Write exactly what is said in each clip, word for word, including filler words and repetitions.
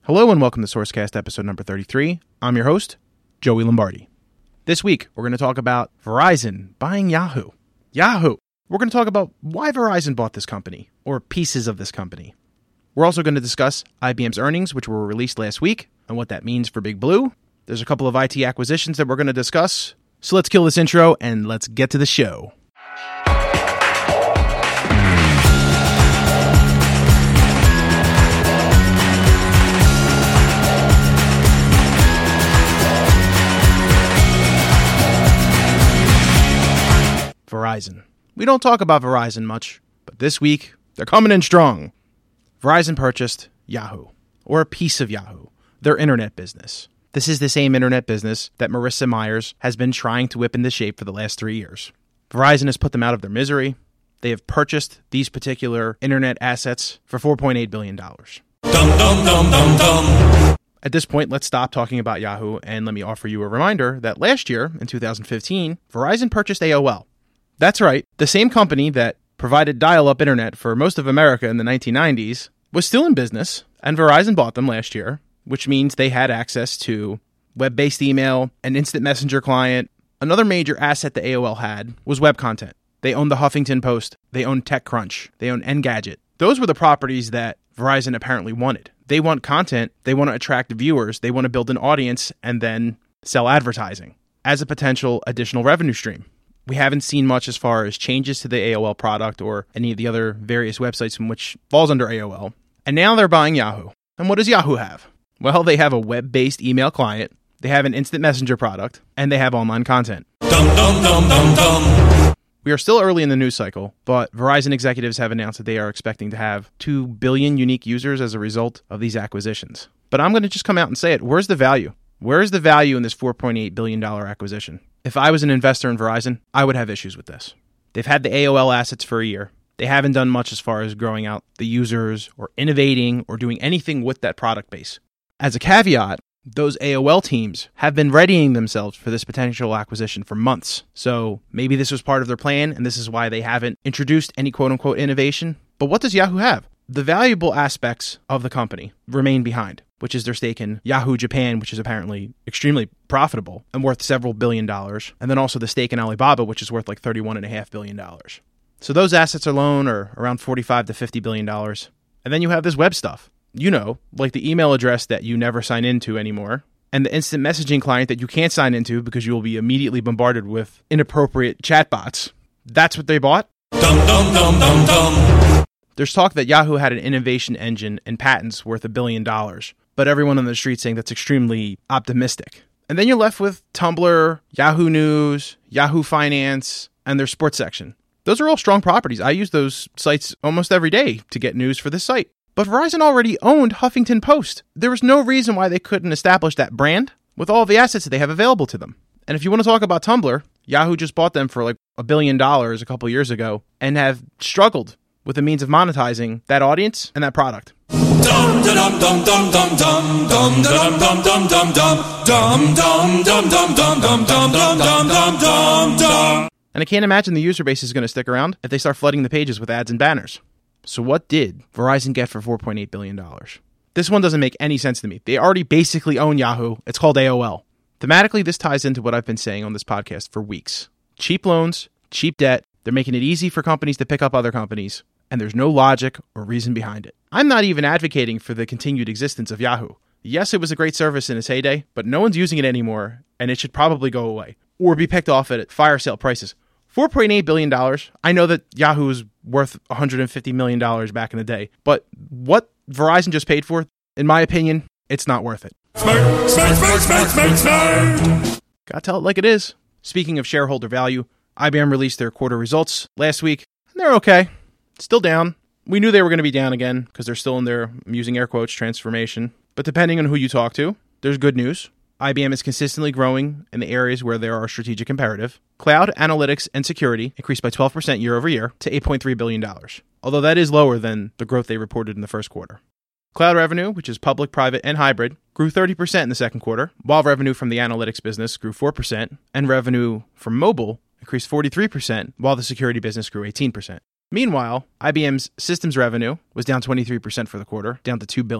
Hello and welcome to Sourcecast episode number thirty-three. I'm your host, Joey Lombardi. This week, we're going to talk about Verizon buying Yahoo. Yahoo! We're going to talk about why Verizon bought this company, or pieces of this company. We're also going to discuss I B M's earnings, which were released last week, and what that means for Big Blue. There's a couple of I T acquisitions that we're going to discuss. So let's kill this intro and let's get to the show. Verizon. We don't talk about Verizon much, but this week, they're coming in strong. Verizon purchased Yahoo, or a piece of Yahoo, their internet business. This is the same internet business that Marissa Myers has been trying to whip into shape for the last three years. Verizon has put them out of their misery. They have purchased these particular internet assets for four point eight billion dollars. Dum, dum, dum, dum, dum. At this point, let's stop talking about Yahoo, and let me offer you a reminder that last year, in two thousand fifteen, Verizon purchased A O L. That's right, the same company that provided dial-up internet for most of America in the nineteen nineties was still in business, and Verizon bought them last year, which means they had access to web-based email, an instant messenger client. Another major asset that A O L had was web content. They owned the Huffington Post, they owned TechCrunch, they owned Engadget. Those were the properties that Verizon apparently wanted. They want content, they want to attract viewers, they want to build an audience, and then sell advertising as a potential additional revenue stream. We haven't seen much as far as changes to the A O L product or any of the other various websites in which falls under A O L. And now they're buying Yahoo. And what does Yahoo have? Well, they have a web-based email client, they have an instant messenger product, and they have online content. Dum, dum, dum, dum, dum. We are still early in the news cycle, but Verizon executives have announced that they are expecting to have two billion unique users as a result of these acquisitions. But I'm going to just come out and say it. Where's the value? Where's the value in this four point eight billion dollars acquisition? If I was an investor in Verizon, I would have issues with this. They've had the A O L assets for a year. They haven't done much as far as growing out the users or innovating or doing anything with that product base. As a caveat, those A O L teams have been readying themselves for this potential acquisition for months. So maybe this was part of their plan, and this is why they haven't introduced any quote-unquote innovation. But what does Yahoo have? The valuable aspects of the company remain behind, which is their stake in Yahoo Japan, which is apparently extremely profitable and worth several billion dollars. And then also the stake in Alibaba, which is worth like thirty-one point five billion dollars. So those assets alone are around forty-five to fifty billion dollars. And then you have this web stuff, you know, like the email address that you never sign into anymore, and the instant messaging client that you can't sign into because you will be immediately bombarded with inappropriate chatbots. That's what they bought? Dum, dum, dum, dum, dum. There's talk that Yahoo had an innovation engine and patents worth a billion dollars, but everyone on the street saying that's extremely optimistic. And then you're left with Tumblr, Yahoo News, Yahoo Finance, and their sports section. Those are all strong properties. I use those sites almost every day to get news for this site. But Verizon already owned Huffington Post. There was no reason why they couldn't establish that brand with all the assets that they have available to them. And if you want to talk about Tumblr, Yahoo just bought them for like a billion dollars a couple years ago and have struggled with the means of monetizing that audience and that product. And I can't imagine the user base is going to stick around if they start flooding the pages with ads and banners. So what did Verizon get for four point eight billion dollars? This one doesn't make any sense to me. They already basically own Yahoo. It's called A O L. Thematically, this ties into what I've been saying on this podcast for weeks. Cheap loans, cheap debt. They're making it easy for companies to pick up other companies, and there's no logic or reason behind it. I'm not even advocating for the continued existence of Yahoo. Yes, it was a great service in its heyday, but no one's using it anymore, and it should probably go away or be picked off at fire sale prices. four point eight billion dollars. I know that Yahoo was worth one hundred fifty million dollars back in the day, but what Verizon just paid for, in my opinion, it's not worth it. Smart, smart, smart, smart, smart, smart. Gotta tell it like it is. Speaking of shareholder value, I B M released their quarter results last week, and they're okay. Still down. We knew they were going to be down again because they're still in their, I'm using air quotes, transformation. But depending on who you talk to, there's good news. I B M is consistently growing in the areas where there are strategic imperative. Cloud, analytics, and security increased by twelve percent year over year to eight point three billion dollars, although that is lower than the growth they reported in the first quarter. Cloud revenue, which is public, private, and hybrid, grew thirty percent in the second quarter, while revenue from the analytics business grew four percent, and revenue from mobile increased forty-three percent, while the security business grew eighteen percent. Meanwhile, I B M's systems revenue was down twenty-three percent for the quarter, down to two billion dollars.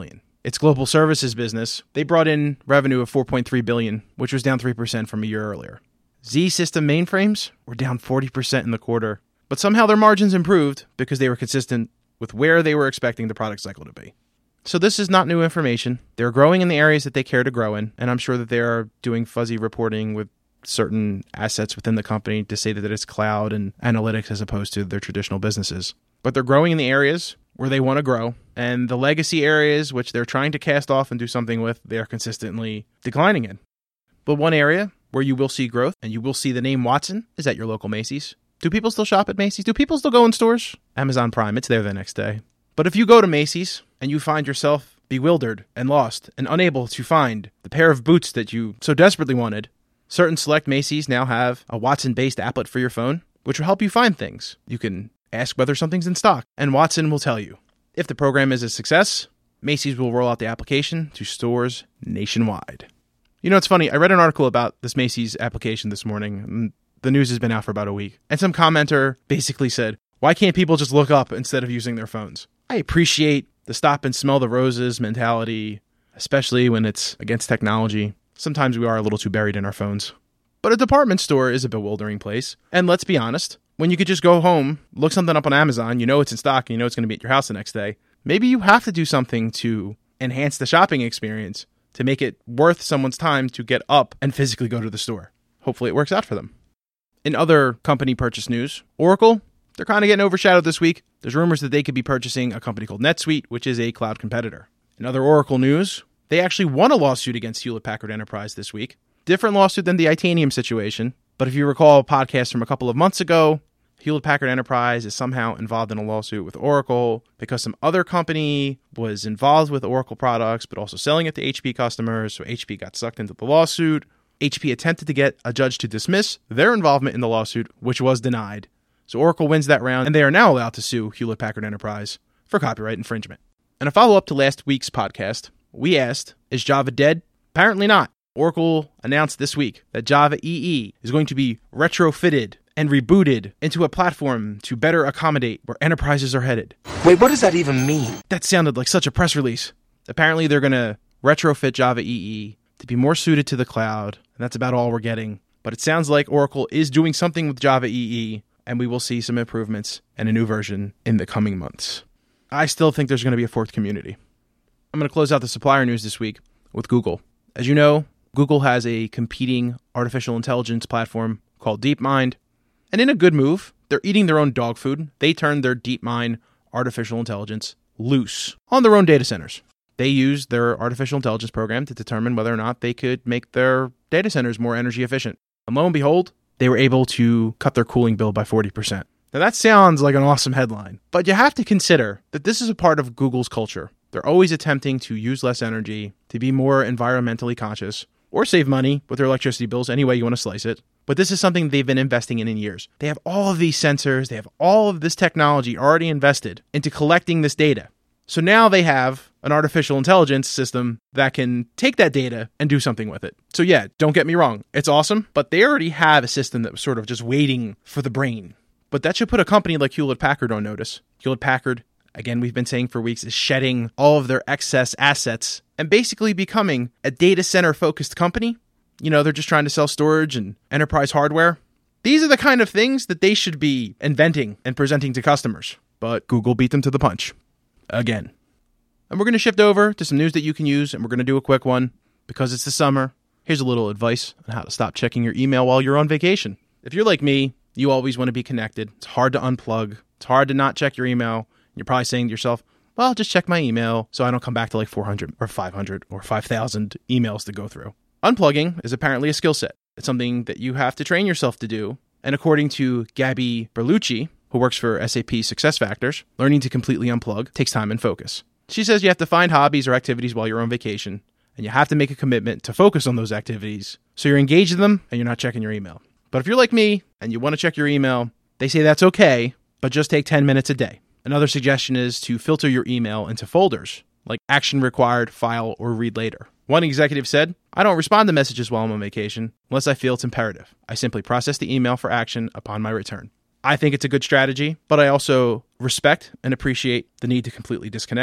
its global services business, they brought in revenue of four point three billion dollars, which was down three percent from a year earlier. Z-System mainframes were down forty percent in the quarter, but somehow their margins improved because they were consistent with where they were expecting the product cycle to be. So this is not new information. They're growing in the areas that they care to grow in, and I'm sure that they are doing fuzzy reporting with certain assets within the company to say that it's cloud and analytics as opposed to their traditional businesses. But they're growing in the areas where they want to grow, and the legacy areas which they're trying to cast off and do something with, they're consistently declining in. But one area where you will see growth, and you will see the name Watson, is at your local Macy's. Do people still shop at Macy's? Do people still go in stores? Amazon Prime, it's there the next day. But if you go to Macy's and you find yourself bewildered and lost and unable to find the pair of boots that you so desperately wanted, certain select Macy's now have a Watson-based applet for your phone, which will help you find things. You can ask whether something's in stock, and Watson will tell you. If the program is a success, Macy's will roll out the application to stores nationwide. You know, it's funny. I read an article about this Macy's application this morning. The news has been out for about a week. And some commenter basically said, why can't people just look up instead of using their phones? I appreciate the stop and smell the roses mentality, especially when it's against technology. Sometimes we are a little too buried in our phones. But a department store is a bewildering place. And let's be honest, when you could just go home, look something up on Amazon, you know it's in stock, and you know it's going to be at your house the next day, maybe you have to do something to enhance the shopping experience to make it worth someone's time to get up and physically go to the store. Hopefully it works out for them. In other company purchase news, Oracle, they're kind of getting overshadowed this week. There's rumors that they could be purchasing a company called NetSuite, which is a cloud competitor. In other Oracle news, they actually won a lawsuit against Hewlett-Packard Enterprise this week. Different lawsuit than the Itanium situation. But if you recall a podcast from a couple of months ago, Hewlett-Packard Enterprise is somehow involved in a lawsuit with Oracle because some other company was involved with Oracle products, but also selling it to H P customers. So H P got sucked into the lawsuit. H P attempted to get a judge to dismiss their involvement in the lawsuit, which was denied. So Oracle wins that round, and they are now allowed to sue Hewlett-Packard Enterprise for copyright infringement. And a follow-up to last week's podcast, we asked, is Java dead? Apparently not. Oracle announced this week that Java E E is going to be retrofitted and rebooted into a platform to better accommodate where enterprises are headed. Wait, what does that even mean? That sounded like such a press release. Apparently they're going to retrofit Java E E to be more suited to the cloud, and that's about all we're getting. But it sounds like Oracle is doing something with Java E E, and we will see some improvements and a new version in the coming months. I still think there's going to be a fourth community. I'm going to close out the supplier news this week with Google. As you know, Google has a competing artificial intelligence platform called DeepMind. And in a good move, they're eating their own dog food. They turned their DeepMind artificial intelligence loose on their own data centers. They used their artificial intelligence program to determine whether or not they could make their data centers more energy efficient. And lo and behold, they were able to cut their cooling bill by forty percent. Now that sounds like an awesome headline, but you have to consider that this is a part of Google's culture. They're always attempting to use less energy, to be more environmentally conscious, or save money with their electricity bills any way you want to slice it. But this is something they've been investing in in years. They have all of these sensors, they have all of this technology already invested into collecting this data. So now they have an artificial intelligence system that can take that data and do something with it. So yeah, don't get me wrong, it's awesome, but they already have a system that was sort of just waiting for the brain. But that should put a company like Hewlett-Packard on notice. Hewlett-Packard, again, we've been saying for weeks, is shedding all of their excess assets and basically becoming a data center-focused company. You know, they're just trying to sell storage and enterprise hardware. These are the kind of things that they should be inventing and presenting to customers. But Google beat them to the punch. Again. And we're going to shift over to some news that you can use, and we're going to do a quick one. Because it's the summer, here's a little advice on how to stop checking your email while you're on vacation. If you're like me, you always want to be connected. It's hard to unplug. It's hard to not check your email. You're probably saying to yourself, well, I'll just check my email so I don't come back to like four hundred or five hundred or five thousand emails to go through. Unplugging is apparently a skill set. It's something that you have to train yourself to do. And according to Gabby Berlucci, who works for S A P SuccessFactors, learning to completely unplug takes time and focus. She says you have to find hobbies or activities while you're on vacation, and you have to make a commitment to focus on those activities so you're engaged in them and you're not checking your email. But if you're like me and you want to check your email, they say that's okay, but just take ten minutes a day. Another suggestion is to filter your email into folders, like action required, file, or read later. One executive said, I don't respond to messages while I'm on vacation unless I feel it's imperative. I simply process the email for action upon my return. I think it's a good strategy, but I also respect and appreciate the need to completely disconnect.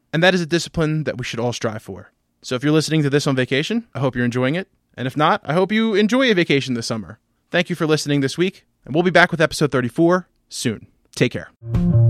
And that is a discipline that we should all strive for. So if you're listening to this on vacation, I hope you're enjoying it. And if not, I hope you enjoy a vacation this summer. Thank you for listening this week, and we'll be back with episode thirty-four soon. Take care.